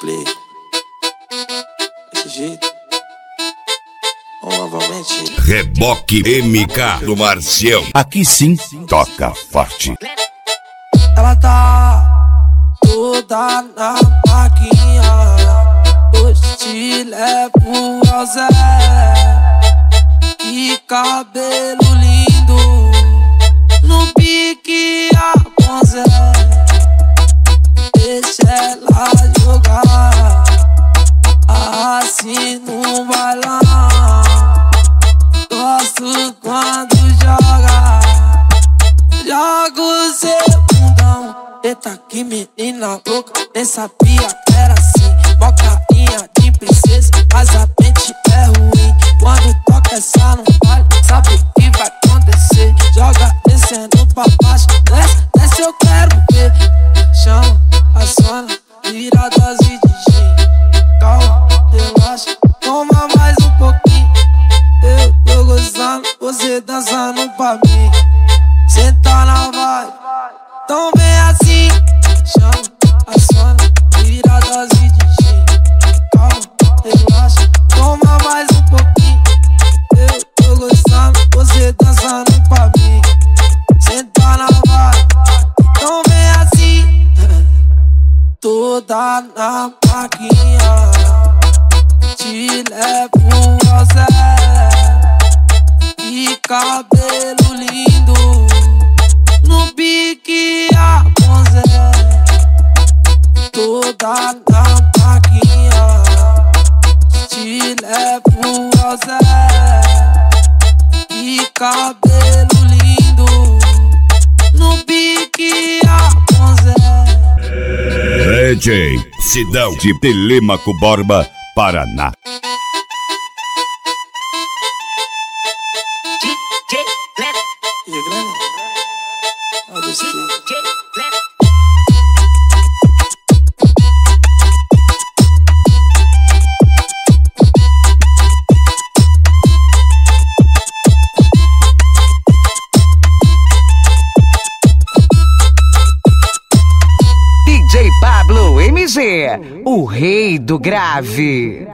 play. Desse jeito. Ou novamente. Reboque MK do Marcião. Aqui sim, toca forte. Ela tá toda na maquinha. Hoje te levo ao Zé. Que cabelo lindo. No pique a Zé. Deixa ela jogar assim no bailão. Gosto quando joga. Joga o seu bundão. Eita que menina louca. Nem sabia que era assim. Mó carinha de princesa, mas a mente é ruim. Quando toca essa no baile, sabe o que vai acontecer. Joga descendo pra baixo. Desce, desce eu quero ver. Chama a zona, vira dose de gin. Calma, relaxa, toma mais um pouquinho. Eu tô gostando, você dançando pra mim. Senta na vibe, então vem assim. Chama a zona, vira dose de gin. Calma, relaxa, toma mais um pouquinho. Eu tô gostando, você dançando pra mim. Senta na vibe, então vem assim. Toda na maquinha. Te levo ao Zé. Que cabelo lindo. No pique a Zé. Toda na maquinha. Te levo ao Zé. Que cabelo lindo. No pique a Zé. DJ Sidão de Telêmaco Borba, Paraná. E é grande? Eu gostei. DJ Pablo MG, o rei do grave.